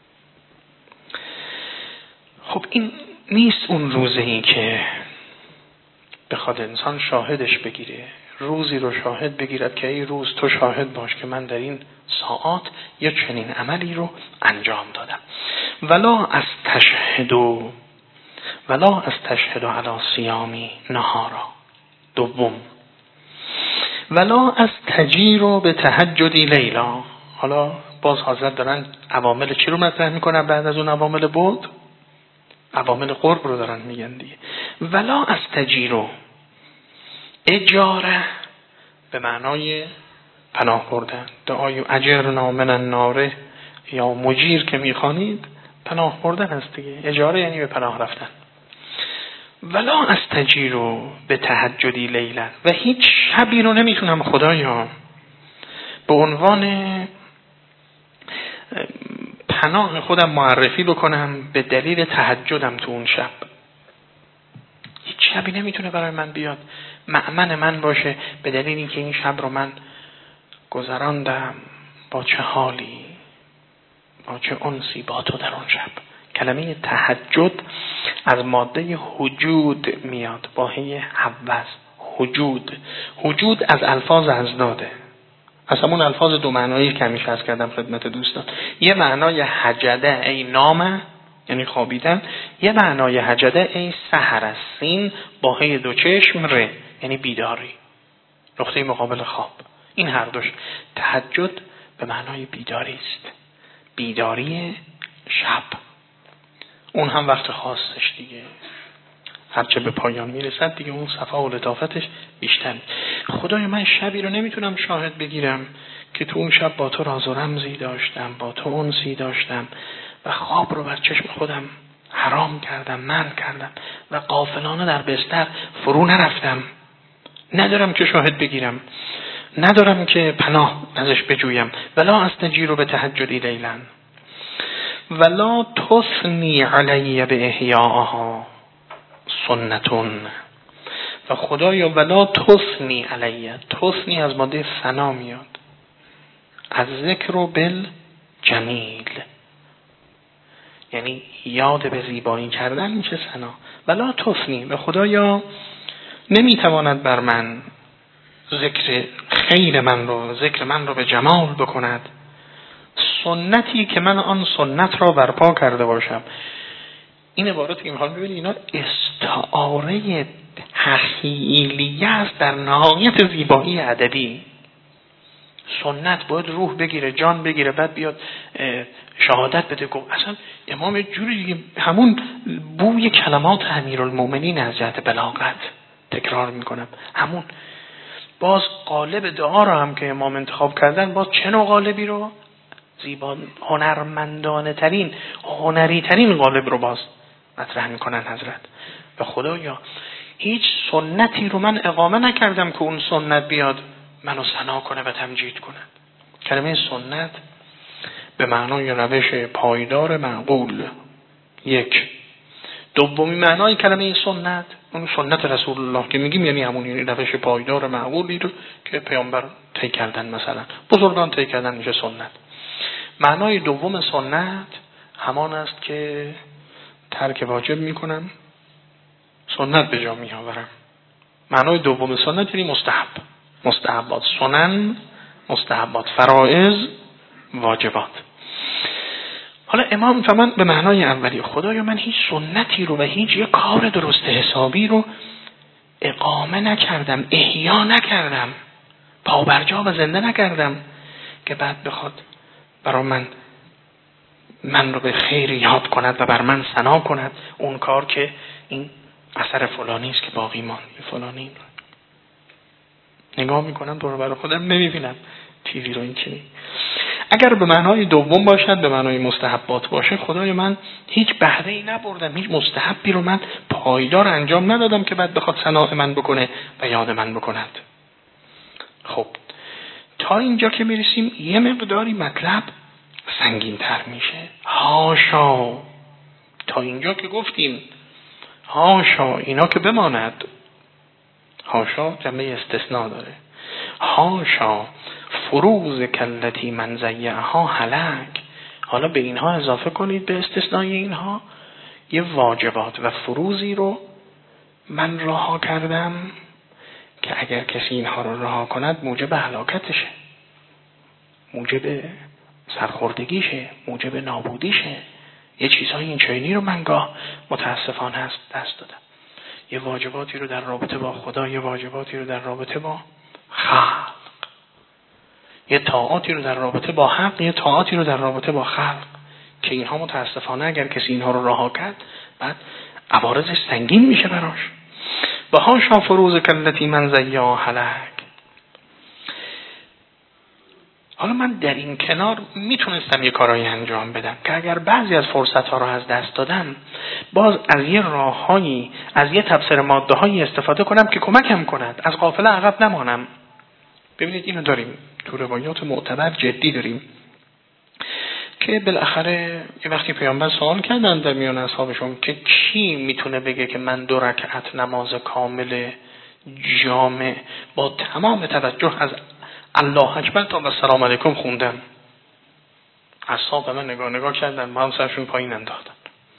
خب این نیست اون روزه‌ای که بخواد انسان شاهدش بگیره، روزی رو شاهد بگیرد که ای روز تو شاهد باش که من در این ساعات یا چنین عملی رو انجام دادم. ولا از تشهدو ولا از تشهدو علی صیامی نهارا. دوم، ولا از تجیرو به تهجدی لیلا. حالا باز حضرت دارن عوامل چی رو مطرح میکنن بعد از اون عوامل بود؟ عوامل قرب رو دارن میگن دیگه. ولا از تجیرو، اجاره به معنای پناه بردن. دعای اجرنا من النار یا مجیر که میخوانید پناه بردن هست دیگه. اجاره یعنی به پناه رفتن. ولا از تجیرو به تهجدی لیلا، و هیچ شبی رو نمیتونم خدایا به عنوان پناه خودم معرفی بکنم به دلیل تهجدم تو اون شب. هیچ شبی نمیتونه برای من بیاد مأمن من باشه به دلیل اینکه این شب رو من گذراندم با چه حالی، با چه انسی با تو در اون شب. کلمه تهجد از ماده وجود میاد با هی حوض. وجود وجود از الفاظ ازداده، از همون الفاظ دو معنایی که همیشه عرض کردم خدمت دوستان. یه معنای حجده ای نام یعنی خوابیدن، یه معنای حجده ای سحر است، سین با هی دو چشم ره یعنی بیداری، نقطه مقابل خواب. این هر دوش تهجد به معنای بیداری است، بیداری شب. اون هم وقت خاصش دیگه، هرچه به پایان میرسد دیگه اون صفا و لطافتش بیشتر. خدای من شبی رو نمیتونم شاهد بگیرم که تو اون شب با تو راز و رمزی داشتم، با تو انسی داشتم و خواب رو بر چشم خودم حرام کردم، منع کردم و غافلانه در بستر فرو نرفتم. ندارم که شاهد بگیرم، ندارم که پناه ازش بجویم. ولا استجیرو به تهجدی لیلا ولا تثنی علی به احیاءها سنتون. و خدایا ولا تثنی علی، تثنی از ماده ثنا میاد، از ذکر و بل جمیل یعنی یاد به زیبایی کردن میشه ثنا. ولا تثنی، و خدایا نمیتواند بر من ذکر خیر من رو، ذکر من رو به جمال بکند، سنتی که من آن سنت را برپا کرده باشم. این عبارتی که میخوام ببینید اینا استعاره تخیلیه است در نهایت زیبایی ادبی. سنت باید روح بگیره، جان بگیره، بعد بیاد شهادت بده. گفت اصلا امام جوری دیگه همون بوی کلمات امیرالمومنین از جهت بلاغت تکرار میکنم. همون باز قالب دعا رو هم که امام انتخاب کردن، باز چه نوع قالبی رو؟ زیبا هنرمندانه ترین، هنری ترین قالب رو باز مطرح میکنن حضرت. به خدایا هیچ سنتی رو من اقامه نکردم که اون سنت بیاد منو ثنا کنه و تمجید کنه. کلمه سنت به معنای روش پایدار معقول یک. دومی معنای کلمه سنت اون سنت رسول الله که میگیم یعنی همون یعنی روش پایدار معقولی رو که پیامبر طی کردن، مثلا بزرگان طی کردن میشه سنت. معنای دوم سنت همان است که ترک واجب میکنم، سنت به جا میآورم. معنای دوم سنت یعنی مستحب، مستحبات، سنن مستحبات، فرائض واجبات. حالا امام فرمان به معنای اولی خدایا من هیچ سنتی رو و هیچ یک کار درست حسابی رو اقامه نکردم، احیا نکردم، پابرجا و زنده نکردم که بعد بخواد برای من من رو به خیر یاد کند و بر من ثنا کند. اون کار که این اثر فلانی است که باقی ماند، فلانی نگاه میکنم دور بر خودم نمیبینم چیزی رو. این چی؟ اگر به معنای دوم باشد، به معنای مستحبات باشه، خدای من هیچ بهره ای نبردم، هیچ مستحبی رو من پایدار انجام ندادم که بعد بخواد ثنا من بکنه و یاد من بکند. خب تا اینجا که میرسیم یه مقداری مطلب سنگین تر میشه. هاشا، تا اینجا که گفتیم هاشا اینا که بماند، هاشا جمعه استثناء داره. هاشا فروز کلتی من زیعها هلک. حالا به اینها اضافه کنید به استثنای اینها یه واجبات و فروزی رو من رها کردم که اگر کسی اینها رو رها کند موجب هلاکتشه، موجب سرخوردگیشه، موجب نابودیشه. یه چیزهای این چنینی رو من گاه متاسفانه هست دست دادم. یه واجباتی رو در رابطه با خدا، یه واجباتی رو در رابطه با خلق، یه طاعاتی رو در رابطه با حق، یه طاعاتی رو در رابطه با خلق، که اینها متاسفانه اگر کسی اینها رو رها کرد بعد عوارضش سنگین میشه براش. و هاشا فروز کلتی من زیا هلک. حالا من در این کنار میتونستم یه کارایی انجام بدم که اگر بعضی از فرصتها رو از دست دادم باز از یه راههایی، از یه تبصره ماده هایی استفاده کنم که کمکم کند از قافله عقب نمانم. ببینید اینو داریم تو روایات معتبر جدی داریم که بالاخره یه وقتی پیامبر سوال کردن در میان اصحابشون که کی میتونه بگه که من دو رکعت نماز کامل جامع با تمام توجه از الله اکبر تا و سلام علیکم خوندم. اصحاب من نگاه نگاه کردن، با هم سرشون پایین انداختن.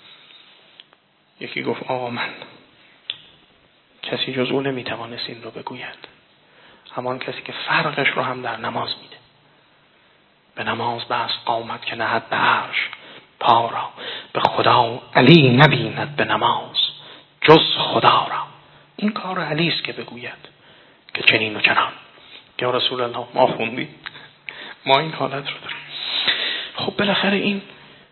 یکی گفت آقا من، کسی جز او نمیتوانست این رو بگوید، همان کسی که فرقش رو هم در نماز میده. به نماز بس قامت که نهد به عرش پا را، به خدا علی نبیند به نماز جز خدا را. این کار علی است که بگوید که چنین و چنان. یا رسول الله ما خوندیم، ما این حالت رو داریم. خب بالاخره این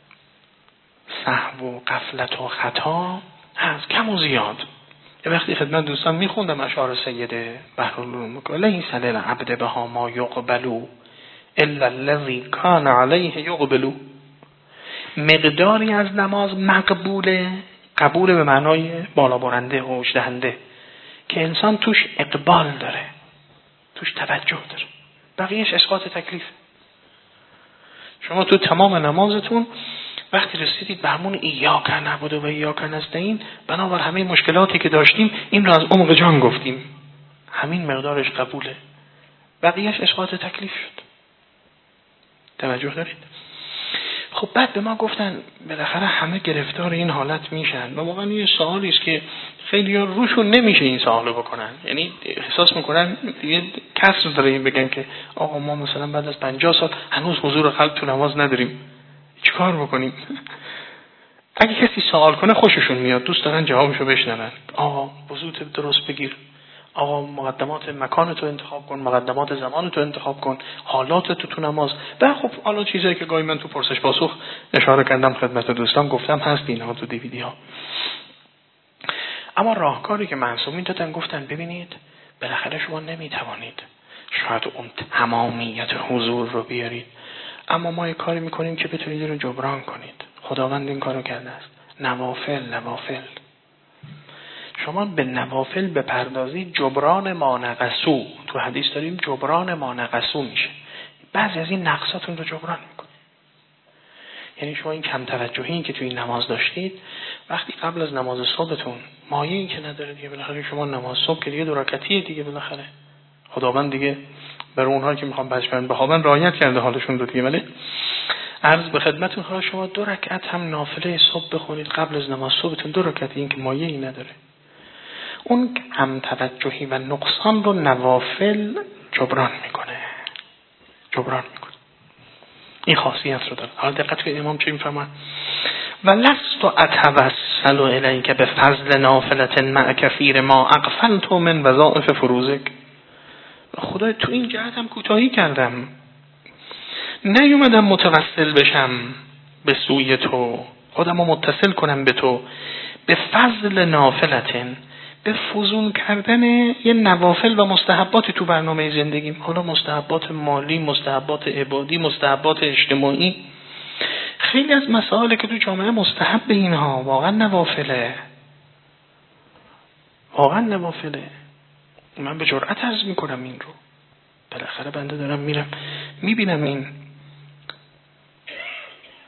سهو و غفلت و خطا هست، کم و زیاد. یه وقتی خدمت دوستان میخوندم اشعار سیده بحرالعلوم که لیس للعبد بها ما یقبلو الا الذی کان علیه یقبلو. مقداری از نماز مقبوله، قبول به معنای بالا برنده و اوج دهنده، که انسان توش اقبال داره، توش توجه داره، بقیهش اسقاط تکلیف. شما تو تمام نمازتون وقتی رسیدید به همون ایاک نعبد و ایاک نستعین، بنابر همه مشکلاتی که داشتیم این رو از عمق جان گفتیم، همین مقدارش قبوله، بقیهش اسقاط تکلیف شد. توجه دارید؟ خب بعد به ما گفتن بالاخره همه گرفتار این حالت میشن و واقعا یه سوالی است که خیلی ها روشون نمیشه این سوالو بکنن، یعنی احساس میکنن یه کسر داره این بگن که آقا ما مثلا بعد از پنجاه سال هنوز حضور قلب تو نماز نداریم، چیکار بکنیم؟ اگه کسی سوال کنه خوششون میاد، دوست دارن جوابشو بشنون. آقا وضوت درست بگیر، آقا مقدمات مکان تو انتخاب کن، مقدمات زمان تو انتخاب کن، حالات تو تو نماز. و خب حالا چیزایی که گاهی من تو پرسش پاسخ اشاره کردم خدمت دوستان گفتم هست اینها تو دیویدی ها. اما راهکاری که معصومین دادن گفتن ببینید بالاخره شما نمیتوانید شاید اون تمامیت حضور رو بیارید، اما ما یه کاری میکنیم که بتونید رو جبران کنید. خداوند این کارو کرده است. نوافل نوافل شما به نوافل بپردازی جبران ما نقصو، تو حدیث داریم جبران ما نقصو میشه، بعضی از این نقصاتون رو جبران میکنه. یعنی شما این کم توجهی که تو این نماز داشتید وقتی قبل از نماز صبحتون مایه‌ای که نداره دیگه، بالاخره شما نماز صبح که دیگه دو رکعتیه دیگه، بالاخره خداوند دیگه برای اونها که میخوان بچه‌ن بخوابن رعایت کرده حالشون رو دیگه. ولی عرض به خدمتتون حالا شما دو رکعت هم نافله صبح بخونید قبل از نماز صبحتون، دو رکعتی، این که مایه‌ای نداره. اون هم توجهی و نقصان رو نوافل جبران میکنه، جبران میکنه. این خاصیت رو داره. حالا دقت کنید امام چی میفرماید؟ و لست اتوسل الیک بفضل نافلة مع کثیر ما اغفلت من وظائف فروزک. خدای تو این جهت هم کوتاهی کردم، نیومدم متوسل بشم به سوی تو، خودمو متصل کنم به تو، به فضل نافلتن، به فزون کردن یه نوافل و مستحباتی تو برنامه زندگیم. حالا مستحبات مالی، مستحبات عبادی، مستحبات اجتماعی، خیلی از مسائل که تو جامعه مستحب به اینها واقعا نوافله، واقعا نوافله. من به جرأت عرض میکنم این رو، بالاخره بنده دارم میرم میبینم این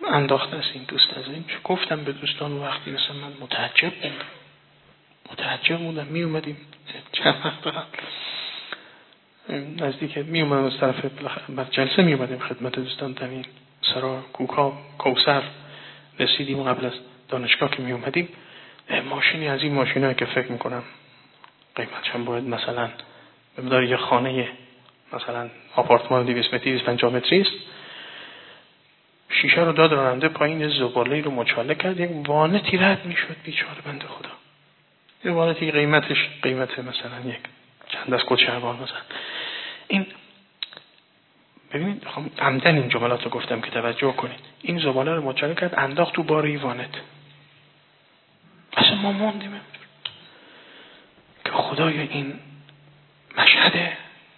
انداخته است این دوست از این. گفتم به دوستان وقتی مثلا من متعجب بودم متعجب بودم می اومدیم چند وقت قبل نزدیک می اومدم از طرف بعد جلسه می اومدیم خدمت دوستان در این سرا کوکا کوثر رسیدیم قبل از دانشگاه که می اومدیم ماشینی از این ماشینایی که فکر میکنم قیمتش هم باید مثلا به مقدار یه خانه مثلا آپارتمان دویست متری دویست و پنجاه متری است، شیشه رو داد راننده پایین، زباله رو مچاله کرد، یک وانتی رد میشد بیچاره بنده خدا. یه وانتی قیمتش قیمت مثلا یک چند از کد شهربان مثلا. این ببینید عمدن این جملات رو گفتم که توجه کنید. این زباله رو مچاله کرد انداخت تو بار وانت. اصلا ما موندیم که خدایا این مشهده،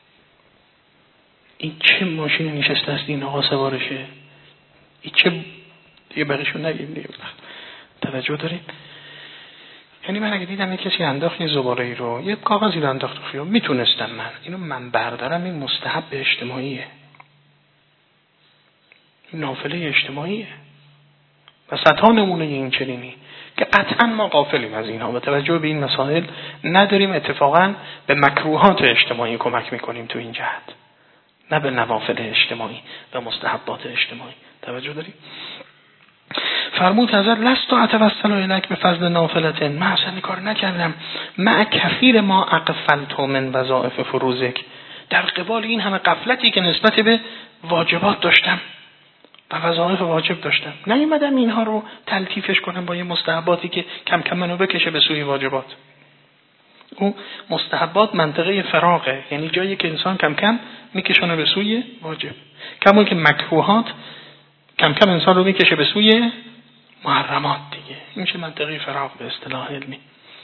این چه ماشین نشسته است این آقا سوارشه، این چه دیگه بقیشون نگیم دیگه. توجه دارین؟ یعنی من اگه دیدم یک کسی انداخت یه زباله‌ای رو، یه کاغذی رو انداخت تو خیابون، میتونستم من اینو من بردارم، این مستحب اجتماعیه، این نافله اجتماعیه و صدها نمونه این چنینی که قطعا ما غافلیم از اینها و توجه به این مسائل نداریم. اتفاقا به مکروهات اجتماعی کمک میکنیم تو این جهت، نه به نوافل اجتماعی و مستحبات اجتماعی. توجه داریم؟ فرمود حضرت لست اتوسل الیک به فضل نافلة، من اصلا کار نکردم مع کثیر ما اغفلت من وظایف فروزک، در قبال این همه غفلتی که نسبت به واجبات داشتم و وظایف واجب داشتم، نیومدم اینها رو تلطیفش کنم با یه مستحباتی که کم کم منو بکشه به سوی واجبات. او مستحبات منطقه فراغه، یعنی جایی که انسان کم کم میکشونه به سوی واجب، کما که مکروهات کم کم انسان رو میکشه به سوی محرمات دیگه. این میشه منطقه فراغ به اصطلاح علمی.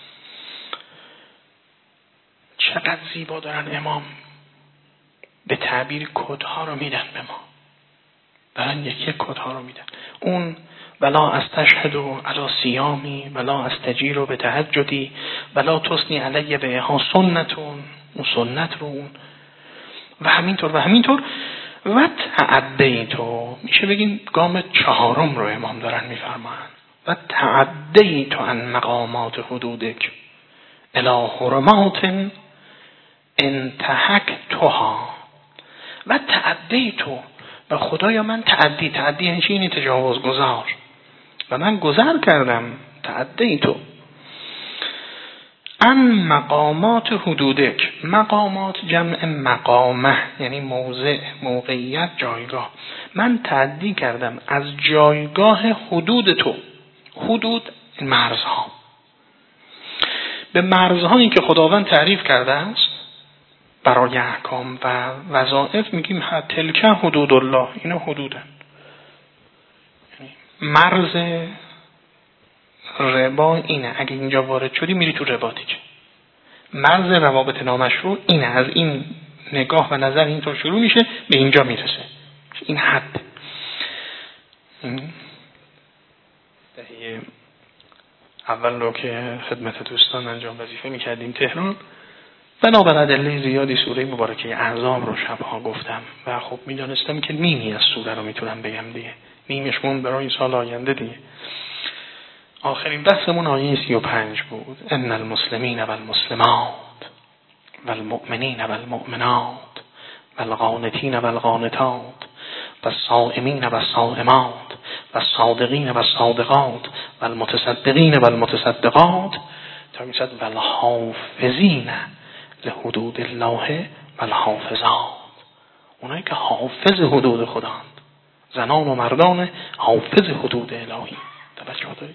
چقدر زیبا دارن امام به تعبیر کدها رو میدن به ما، دارن یکی کدها رو میدن. اون ولا استشهد علی صیامی ولا استجیر به تهجدی ولا تثنی علی بها سنتون، اون سنت رو اون و همینطور و همینطور. و تعدیتو میشه بگیم گام چهارم رو امام دارن میفرمایند. و تعدیتو عن مقامات حدودک الی حرمات انتهکتها. و تعدیتو و خدایا من تعدی تعدی یعنی چی؟ یعنی تجاوز گذار و من گذر کردم. تعدیتو ان مقامات حدودک، مقامات جمع مقامه یعنی موضع، موقعیت، جایگاه. من تعدی کردم از جایگاه حدود تو. حدود مرزها، به مرزهایی که خداوند تعریف کرده است برای احکام و وظایف میگیم تلک حدود الله، اینا حدودن. یعنی مرز ربا اینه، اگه اینجا وارد شدی میری تو ربا دیگه. مرز روابط نامشروع اینه، از این نگاه و نظر اینطور شروع میشه به اینجا میرسه، این حد. دهه اول رو که خدمت دوستان انجام وظیفه میکردیم تهران، بنابر ادله زیادی سوره مبارکه احزاب رو شبها گفتم و خب میدانستم که نیمی از سوره رو میتونم بگم دیگه، نیمش مون برای سال آینده دیگه. آخرین بحثمون آیه سی و پنج بود. ان المسلمین و المسلمات و المؤمنین و المؤمنات و القانتین و القانتات و الصائمین و الصائمات و الصادقین و الصادقات و المتصدقین و المتصدقات تا میشد و الحافظین لحدود الله و الحافظات، اونایی که حافظ حدود خداند، زنان و مردان حافظ حدود الهی. توجه دارید؟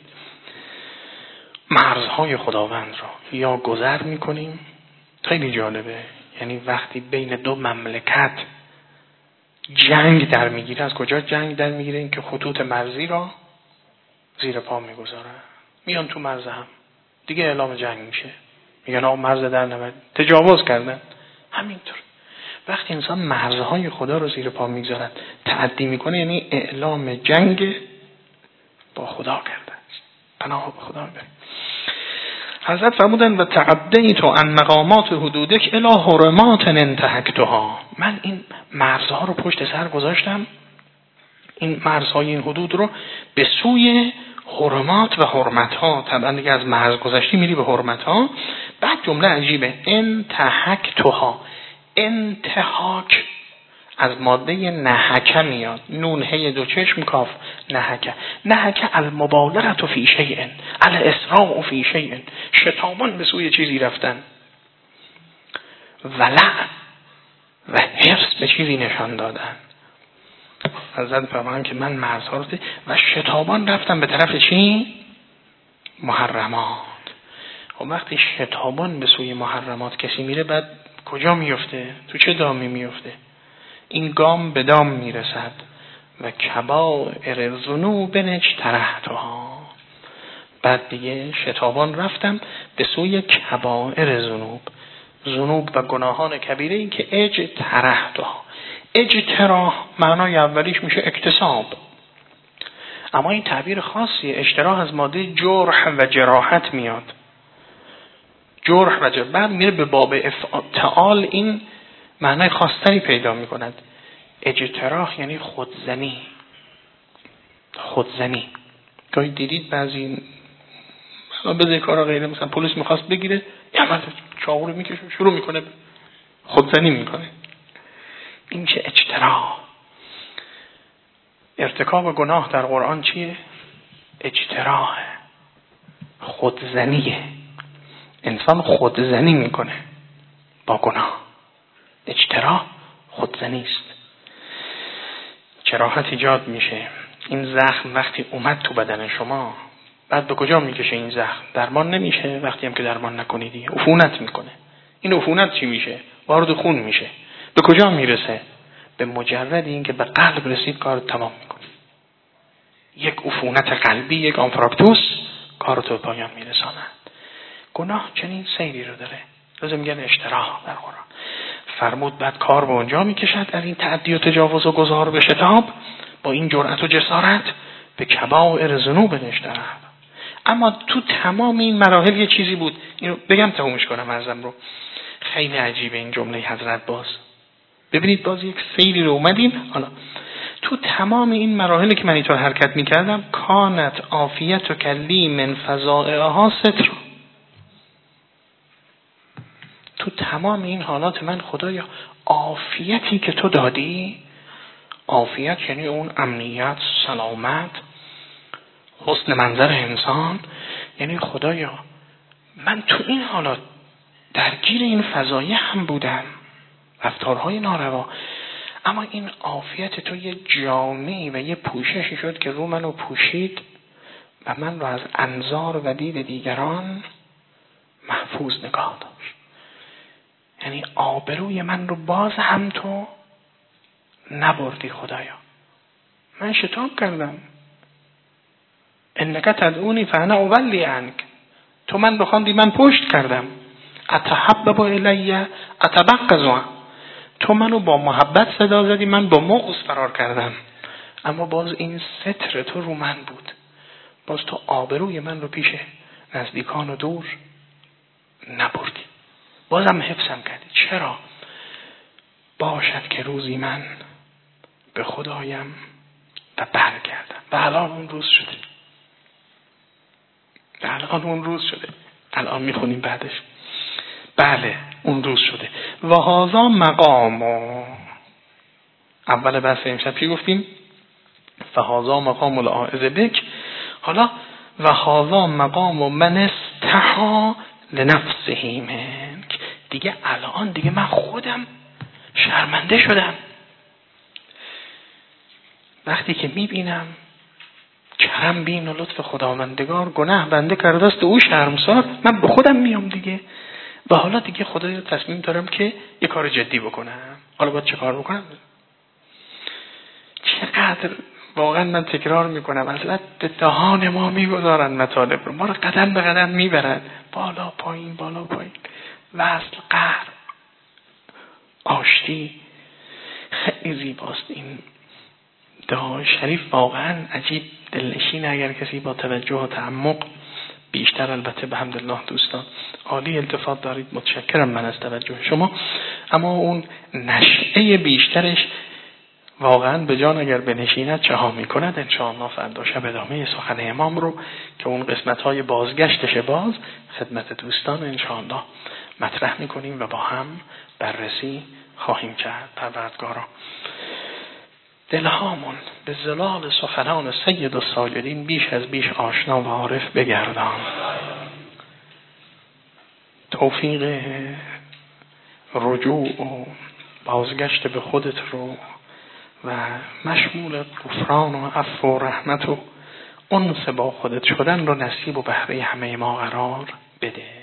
مرزهای خداوند را یا گذر میکنیم. خیلی جالبه، یعنی وقتی بین دو مملکت جنگ در میگیره، از کجا جنگ در میگیره؟ این که خطوط مرزی را زیر پا میگذارن، میان تو مرز هم دیگه اعلام جنگ میشه، میگن آقا مرز در نمید، تجاوز کردن. همینطور وقتی انسان مرزهای خدا رو زیر پا میگذارن تعدی میکنه، یعنی اعلام جنگ با خدا کرده. پناه به خدا ببرید. حضرت فرمودن و تعدیت عن مقامات حدودک الی حرمات انتهکتها، من این مرزها رو پشت سر گذاشتم، این مرزهای این حدود رو به سوی حرمات و حرمتها. طبعا دیگه از مرز گذشتی میری به حرمتها. بعد جمله عجیبه، انتهکتها. انتهاک از ماده نهک میاد، نون هی دو چشم کاف نهک. نهک المبالغه فی شیء، الاسراع فی شیء، شتابان به سوی چیزی رفتن. ولع و حرص به چیزی نشان دادن. حضرت فرمودن که من مرزها رو و شتابان رفتم به طرف چی؟ محرمات. خب وقتی شتابان به سوی محرمات کسی میره، بعد کجا میفته؟ تو چه دامی میفته؟ این گام به دام میرسد. و کبائر ذنوب اجترحتها. بعد دیگه شتابان رفتم به سوی کبائر ذنوب، ذنوب و گناهان کبیره این که اجترحتها. اجتراح معنای اولیش میشه اکتساب، اما این تعبیر خاصیه. اجتراح از ماده جرح و جراحت میاد. جرح و جراحت بعد میره به باب افعال، این معنای خاصتری پیدا میکند. اجتراح یعنی خودزنی. خودزنی گاهی دیدید بعضی به کارا غیره، مثلا پلیس میخواست بگیره، یه مرد چاقو رو میکشه شروع میکنه خودزنی میکنه. این چه اجتراح. ارتکاب گناه در قرآن چیه؟ اجتراح، خودزنیه. انسان خودزنی میکنه با گناه. اجتراح خودزنی است. جراحت ایجاد میشه. این زخم وقتی اومد تو بدن شما، بعد به کجا میکشه این زخم؟ درمان نمیشه. وقتی هم که درمان نکنیدی عفونت میکنه. این عفونت چی میشه؟ وارد خون میشه. به کجا میرسه؟ به مجرد این که به قلب رسید کار تمام میکنه. یک عفونت قلبی، یک آنفراکتوس کار تو پایان میرساند. گناه چنین سیری رو داره. لازم میگن اشتراح در قرآن. فرمود بعد کار به اونجا میکشد از این تعدی و تجاوز و گذار به شتاب، با این جرأت و جسارت به کبائر ذنوب اشتراح. اما تو تمام این مراحل یه چیزی بود، اینو بگم تمومش کنم ازم رو. خیلی عجیبه این جمله حضرت. باز ببینید، باز یک سیری رو اومدیم. حالا تو تمام این مراحلی که من اینطور حرکت میکردم، کانت عافیت و کلی من فضائعها ستر. تو تمام این حالات من خدایا عافیتی که تو دادی، عافیت یعنی اون امنیت، سلامت، حسن منظر انسان، یعنی خدایا من تو این حالات درگیر این فضایح هم بودم، رفتارهای ناروا، اما این عافیت تو یه جامعی و یه پوششی شد که رو منو پوشید و من رو از انظار و دید دیگران محفوظ نگاه داشت. یعنی آبروی من رو باز هم تو نبردی خدایا. من شتاب کردم، انک تدعونی فانا اولی عنک، تو من رو خواندی من پشت کردم. اتحبب الی اتبغض، تو منو با محبت صدا زدی من با مغز فرار کردم. اما باز این ستر تو رو من بود، باز تو آبروی من رو پیش نزدیکان و دور نبردی، بازم حفظم کردی. چرا؟ باشد که روزی من به خدایم و برگردم. و الان اون روز شده، و الان اون روز شده. الان میخونیم بعدش. بله اون روز شده. و هذا مقام، اول بحث امشب چی گفتیم؟ فهذا مقام العائذ بک. حالا و هذا مقام من استحا لنفسه منک. دیگه الان دیگه من خودم شرمنده شدم. وقتی که میبینم کرم بین و لطف خداوندگار گناه بنده کرده است، او شرمسار، من به خودم میام دیگه. و حالا دیگه خدایا تصمیم دارم که یه کار جدی بکنم. حالا باید چه کار بکنم؟ چقدر واقعا من تکرار میکنم، اصلا به دهان ما میگذارن مطالب رو، ما رو قدم به قدم میبرن، بالا پایین بالا پایین، وصل، قهر، آشتی. خیلی زیباست این دعای شریف، واقعا عجیب دلنشین. اگر کسی با توجه و تعمق بیشتر، البته به حمدالله دوستان عالی التفات دارید، متشکرم من از توجه شما، اما اون نشأه بیشترش واقعا به جان اگر بنشیند چه ها می کند. انشاءالله فردا شب ادامه سخن امام رو که اون قسمت های بازگشتش باز خدمت دوستان انشاءالله مطرح می کنیم و با هم بررسی خواهیم کرد. پروردگارا دلهامون به زلال سخنان سید الساجدین بیش از بیش آشنا و عارف بگردان. توفیق رجوع و بازگشت به خودت رو و مشمول غفران و عفو و رحمت و انس با خودت شدن رو نصیب و بهره همه ما قرار بده.